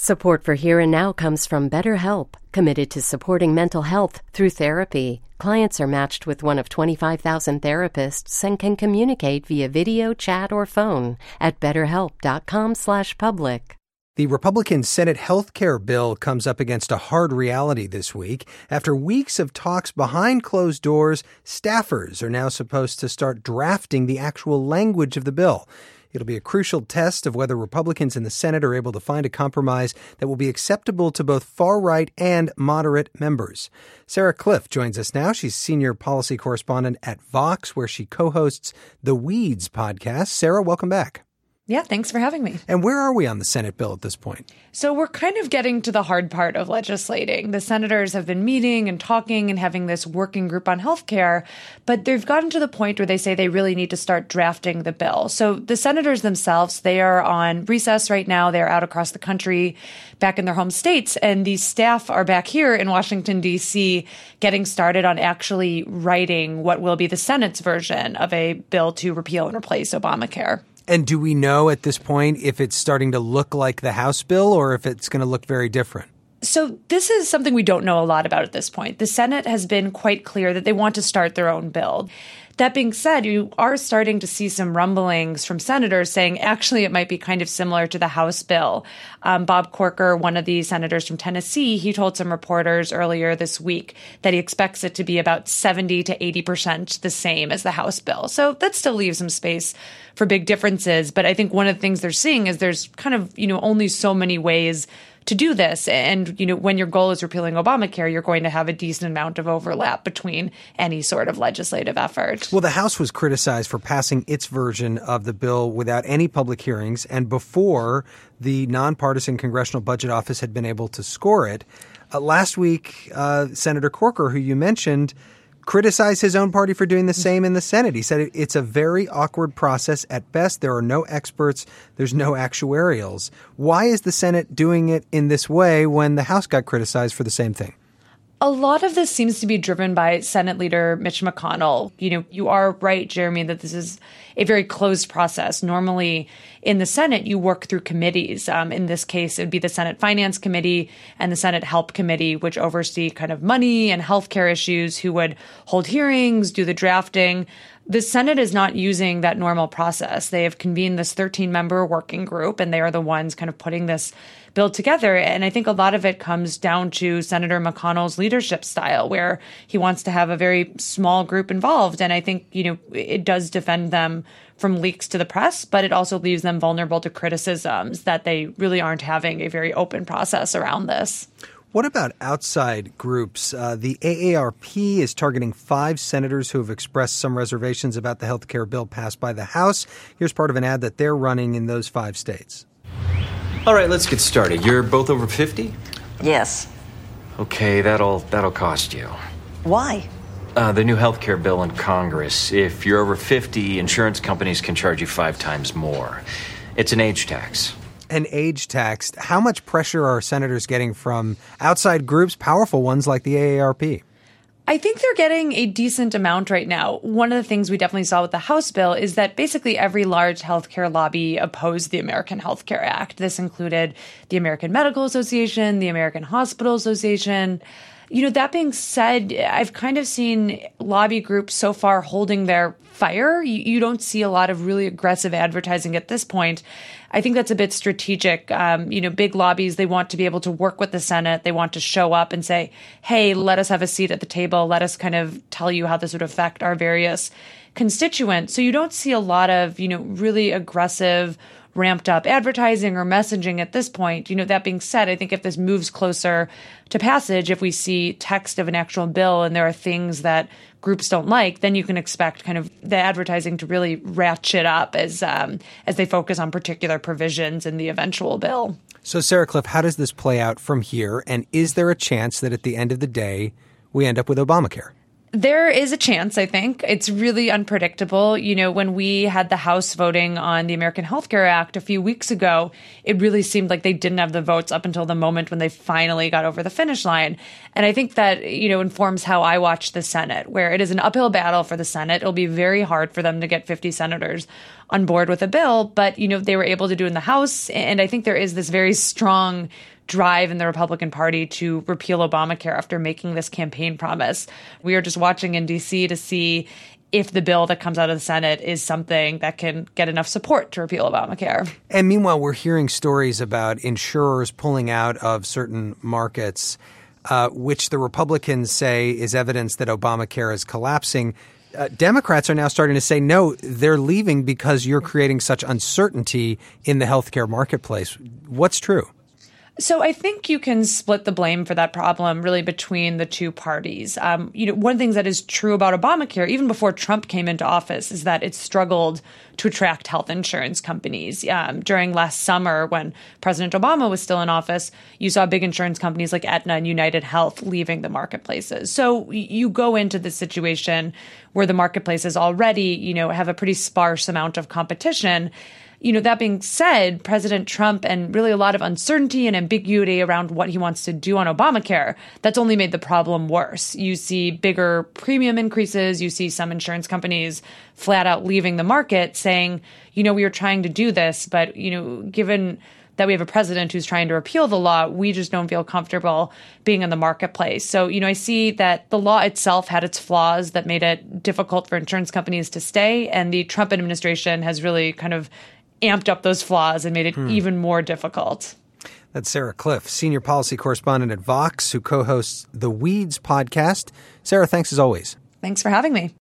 Support for Here and Now comes from BetterHelp, committed to supporting mental health through therapy. Clients are matched with one of 25,000 therapists and can communicate via video, chat, or phone at betterhelp.com/public. The Republican Senate health care bill comes up against a hard reality this week. After weeks of talks behind closed doors, staffers are now supposed to start drafting the actual language of the bill. It'll be a crucial test of whether Republicans in the Senate are able to find a compromise that will be acceptable to both far-right and moderate members. Sarah Kliff joins us now. She's senior policy correspondent at Vox, where she co-hosts the Weeds podcast. Sarah, welcome back. Yeah, thanks for having me. And where are we on the Senate bill at this point? So we're kind of getting to the hard part of legislating. The senators have been meeting and talking and having this working group on healthcare, but they've gotten to the point where they say they really need to start drafting the bill. So the senators themselves, they are on recess right now. They're out across the country, back in their home states, and the staff are back here in Washington, D.C., getting started on actually writing what will be the Senate's version of a bill to repeal and replace Obamacare. And do we know at this point if it's starting to look like the House bill or if it's going to look very different? So this is something we don't know a lot about at this point. The Senate has been quite clear that they want to start their own bill. That being said, you are starting to see some rumblings from senators saying actually it might be kind of similar to the House bill. Bob Corker, one of the senators from Tennessee, he told some reporters earlier this week that he expects it to be about 70 to 80% the same as the House bill. So that still leaves some space for big differences. But I think one of the things they're seeing is there's kind of, only so many ways to do this. And, when your goal is repealing Obamacare, you're going to have a decent amount of overlap between any sort of legislative effort. Well, the House was criticized for passing its version of the bill without any public hearings and before the nonpartisan Congressional Budget Office had been able to score it. Last week, Senator Corker, who you mentioned, criticized his own party for doing the same in the Senate. He said it's a very awkward process at best. There are no experts. There's no actuarials. Why is the Senate doing it in this way when the House got criticized for the same thing? A lot of this seems to be driven by Senate Leader Mitch McConnell. You are right, Jeremy, that this is a very closed process. Normally in the Senate, you work through committees. In this case, it would be the Senate Finance Committee and the Senate Help Committee, which oversee kind of money and healthcare issues, who would hold hearings, do the drafting. The Senate is not using that normal process. They have convened this 13-member working group, and they are the ones kind of putting this bill together. And I think a lot of it comes down to Senator McConnell's leadership style, where he wants to have a very small group involved. And I think, it does defend them from leaks to the press, but it also leaves them vulnerable to criticisms that they really aren't having a very open process around this. What about outside groups? The AARP is targeting 5 senators who have expressed some reservations about the health care bill passed by the House. Here's part of an ad that they're running in those 5 states. All right, let's get started. You're both over 50? Yes. Okay, that'll cost you. Why? The new health care bill in Congress. If you're over 50, insurance companies can charge you 5 times more. It's an age tax. An age tax. How much pressure are senators getting from outside groups, powerful ones like the AARP? I think they're getting a decent amount right now. One of the things we definitely saw with the House bill is that basically every large healthcare lobby opposed the American Health Care Act. This included the American Medical Association, the American Hospital Association. That being said, I've kind of seen lobby groups so far holding their fire. You don't see a lot of really aggressive advertising at this point. I think that's a bit strategic. Big lobbies, they want to be able to work with the Senate. They want to show up and say, hey, let us have a seat at the table. Let us kind of tell you how this would affect our various constituents. So you don't see a lot of, really aggressive, ramped up advertising or messaging at this point. That being said, I think if this moves closer to passage, if we see text of an actual bill and there are things that groups don't like, then you can expect kind of the advertising to really ratchet up as they focus on particular provisions in the eventual bill. So, Sarah Kliff, how does this play out from here? And is there a chance that at the end of the day, we end up with Obamacare? There is a chance, I think. It's really unpredictable. When we had the House voting on the American Health Care Act a few weeks ago, it really seemed like they didn't have the votes up until the moment when they finally got over the finish line. And I think that, informs how I watch the Senate, where it is an uphill battle for the Senate. It'll be very hard for them to get 50 senators on board with a bill, but, they were able to do in the House. And I think there is this very strong drive in the Republican Party to repeal Obamacare after making this campaign promise. We are just watching in D.C. to see if the bill that comes out of the Senate is something that can get enough support to repeal Obamacare. And meanwhile, we're hearing stories about insurers pulling out of certain markets, which the Republicans say is evidence that Obamacare is collapsing. Democrats are now starting to say, no, they're leaving because you're creating such uncertainty in the healthcare marketplace. What's true? So I think you can split the blame for that problem really between the two parties. One of the things that is true about Obamacare, even before Trump came into office, is that it struggled to attract health insurance companies. During last summer, when President Obama was still in office, you saw big insurance companies like Aetna and United Health leaving the marketplaces. So you go into this situation where the marketplaces already, have a pretty sparse amount of competition. That being said, President Trump and really a lot of uncertainty and ambiguity around what he wants to do on Obamacare, that's only made the problem worse. You see bigger premium increases. You see some insurance companies flat out leaving the market saying, we are trying to do this, but, given that we have a president who's trying to repeal the law, we just don't feel comfortable being in the marketplace. So, I see that the law itself had its flaws that made it difficult for insurance companies to stay. And the Trump administration has really kind of amped up those flaws and made it even more difficult. That's Sarah Kliff, senior policy correspondent at Vox, who co-hosts the Weeds podcast. Sarah, thanks as always. Thanks for having me.